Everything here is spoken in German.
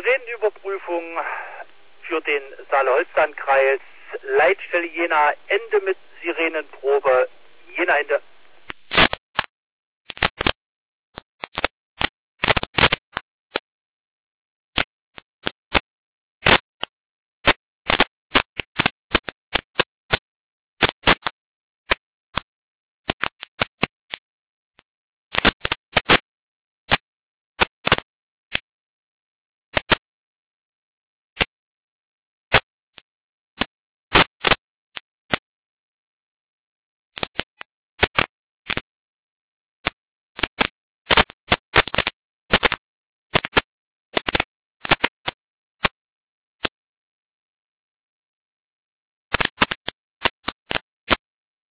Sirenenüberprüfung für den Saale-Holstein-Kreis, Leitstelle Jena, Ende mit Sirenenprobe, Jena Ende.